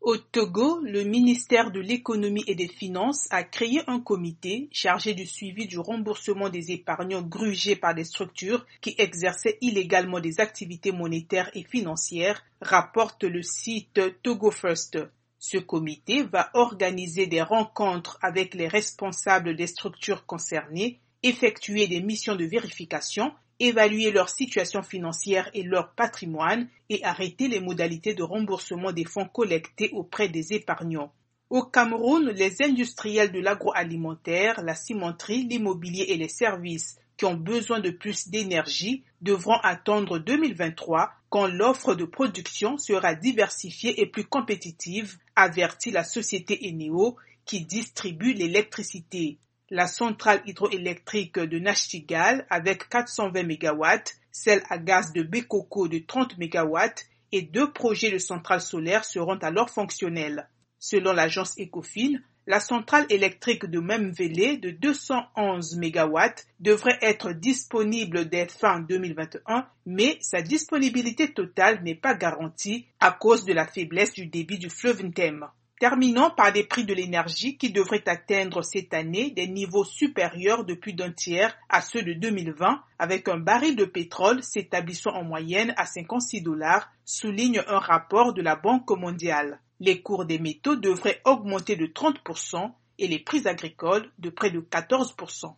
Au Togo, le ministère de l'Économie et des Finances a créé un comité chargé du suivi du remboursement des épargnants grugés par des structures qui exerçaient illégalement des activités monétaires et financières, rapporte le site Togo First. Ce comité va organiser des rencontres avec les responsables des structures concernées, effectuer des missions de vérification, évaluer leur situation financière et leur patrimoine et arrêter les modalités de remboursement des fonds collectés auprès des épargnants. Au Cameroun, les industriels de l'agroalimentaire, la cimenterie, l'immobilier et les services qui ont besoin de plus d'énergie devront attendre 2023 quand l'offre de production sera diversifiée et plus compétitive, avertit la société Eneo qui distribue l'électricité. La centrale hydroélectrique de Nachtigal avec 420 MW, celle à gaz de Bekoko de 30 MW et 2 projets de centrales solaires seront alors fonctionnels. Selon l'agence Ecofin, la centrale électrique de Memvele de 211 MW devrait être disponible dès fin 2021, mais sa disponibilité totale n'est pas garantie à cause de la faiblesse du débit du fleuve Ntem. Terminons par des prix de l'énergie qui devraient atteindre cette année des niveaux supérieurs de plus d'un tiers à ceux de 2020, avec un baril de pétrole s'établissant en moyenne à $56, souligne un rapport de la Banque mondiale. Les cours des métaux devraient augmenter de 30% et les prix agricoles de près de 14%.